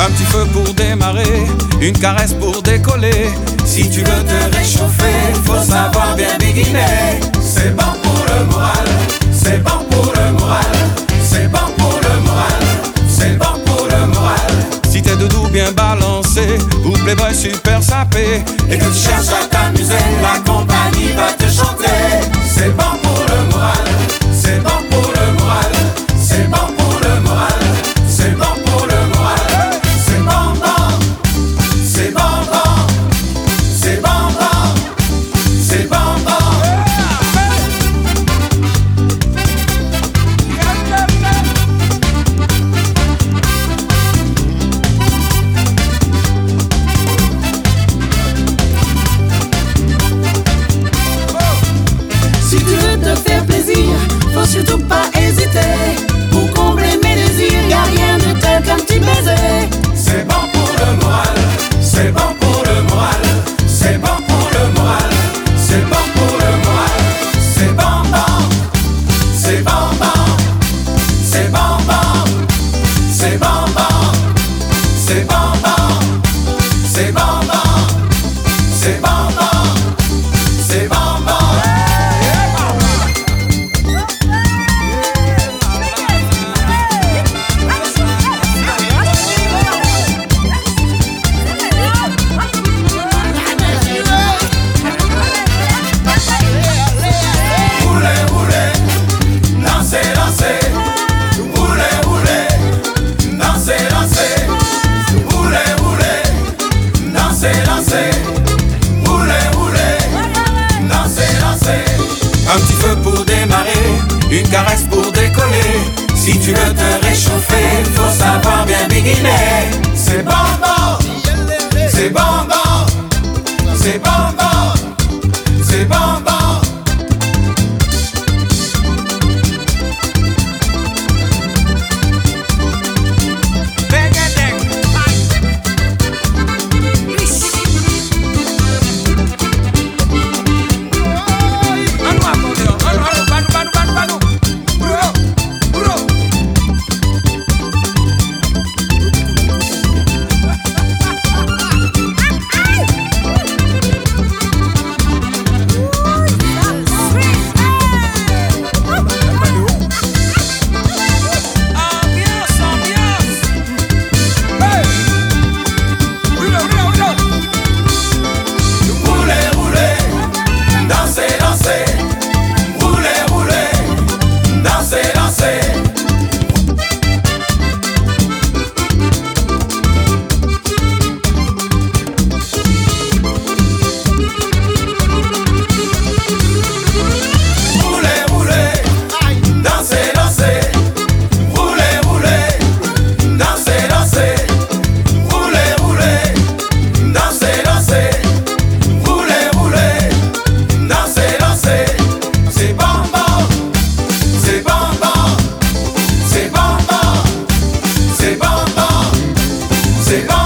Un petit feu pour démarrer, une caresse pour décoller. Si tu veux te réchauffer, faut savoir bien béguiner. C'est bon pour le moral, c'est bon pour le moral, c'est bon pour le moral, c'est bon pour le moral. Si t'es doudou bien balancé, ou playboy super sapé, et que tu cherches à t'amuser, la compagnie va te chanter. C'est bon pour le moral, c'est bon pour le moral, c'est bon pour le moral, c'est bon pour le moral. C'est bon bon, c'est bon bon, c'est bon bon, c'est bon bon. Si tu veux te faire plaisir, faut surtout pas hésiter. Pour combler mes désirs, y'a rien de tel qu'un petit baiser. C'est bon pour le moral, c'est bon pour le moral, c'est bon pour le moral, c'est bon pour le moral. C'est bon bon, c'est bon bon, c'est bon bon, c'est bon bon, c'est bon bon, c'est bon bon, c'est bon bon, c'est bon bon. Un petit feu pour démarrer, une caresse pour décoller. Si tu veux te réchauffer, faut savoir bien béguiner. C'est bon bon, c'est bon bon, c'est bon bon, c'est bon bon. C'est bon.